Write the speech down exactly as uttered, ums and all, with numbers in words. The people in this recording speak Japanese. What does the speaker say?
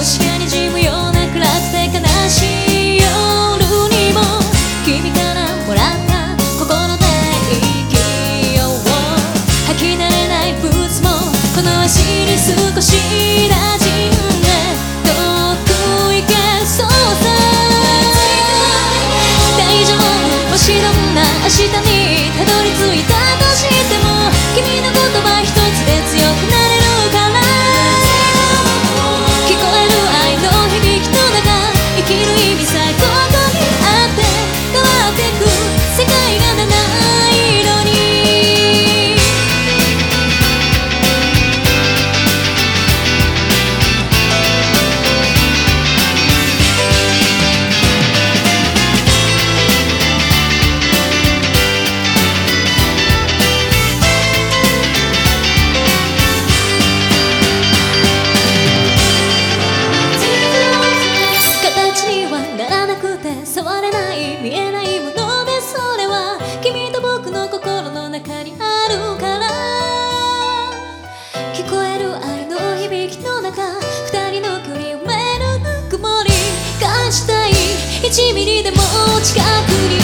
星や滲むような暗くて悲しい夜にも君からもらった心で生きよう。吐き慣れないブーツもこの足に少し馴染んで遠く行けそうさ。大丈夫、もしどんな明日にたどり着いたとしても君の言葉一つで強くなれるから。聞こえる愛の響きの中生きる意味さえここにあって変わってく世界が七色に。触れない見えないものでそれは君と僕の心の中にあるから。聞こえる愛の響きの中二人の距離埋めるぬくもり感じたいいちミリでも近くに